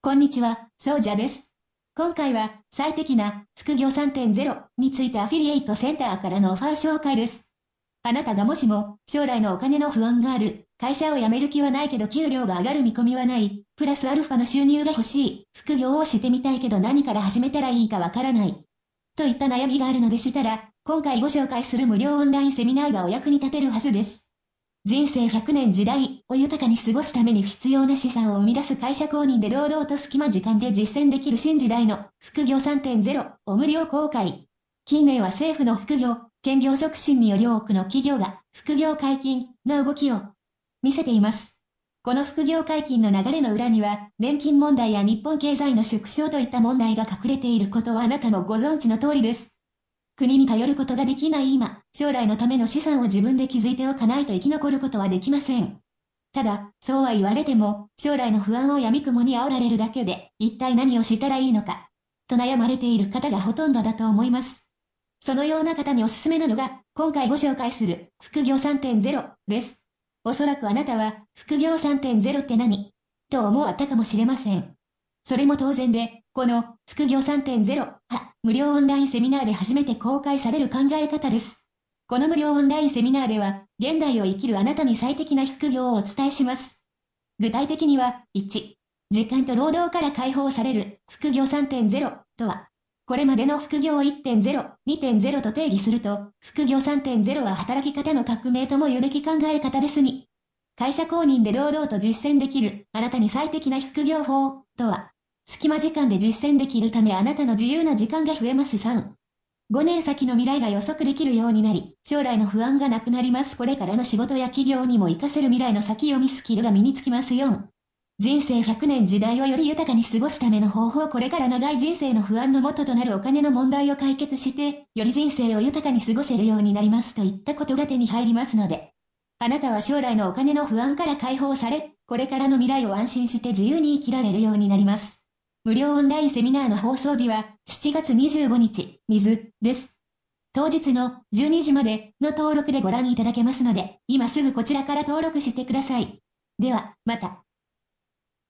こんにちは、そうじゃです。今回は、最適な、副業3.0についてアフィリエイトセンターからのオファー紹介です。あなたがもしも、将来のお金の不安がある、会社を辞める気はないけど給料が上がる見込みはない、プラスアルファの収入が欲しい、副業をしてみたいけど何から始めたらいいかわからない。といった悩みがあるのでしたら、今回ご紹介する無料オンラインセミナーがお役に立てるはずです。人生100年時代を豊かに過ごすために必要な資産を生み出す会社公認で堂々と隙間時間で実践できる新時代の副業3.0を無料公開。近年は政府の副業、兼業促進により多くの企業が副業解禁の動きを見せています。この副業解禁の流れの裏には、年金問題や日本経済の縮小といった問題が隠れていることはあなたもご存知の通りです。国に頼ることができない今、将来のための資産を自分で築いておかないと生き残ることはできません。ただ、そうは言われても、将来の不安を闇雲に煽られるだけで、一体何をしたらいいのか、と悩まれている方がほとんどだと思います。そのような方におすすめなのが、今回ご紹介する、副業3.0です。おそらくあなたは、副業3.0って何と思われたかもしれません。それも当然で、この、副業3.0は、無料オンラインセミナーで初めて公開される考え方です。この無料オンラインセミナーでは、現代を生きるあなたに最適な副業をお伝えします。具体的には、1、時間と労働から解放される、副業3.0とは、これまでの副業を1.0、2.0と定義すると、副業3.0は働き方の革命とも言うべき考え方ですに。会社公認で堂々と実践できる、あなたに最適な副業法とは、隙間時間で実践できるためあなたの自由な時間が増えます。3、5年先の未来が予測できるようになり、将来の不安がなくなります。これからの仕事や企業にも活かせる未来の先読みスキルが身につきます。4、人生100年時代をより豊かに過ごすための方法。これから長い人生の不安の元となるお金の問題を解決して、より人生を豊かに過ごせるようになりますといったことが手に入りますので、あなたは将来のお金の不安から解放され、これからの未来を安心して自由に生きられるようになります。無料オンラインセミナーの放送日は7月25日、です。当日の12時までの登録でご覧いただけますので、今すぐこちらから登録してください。では、また。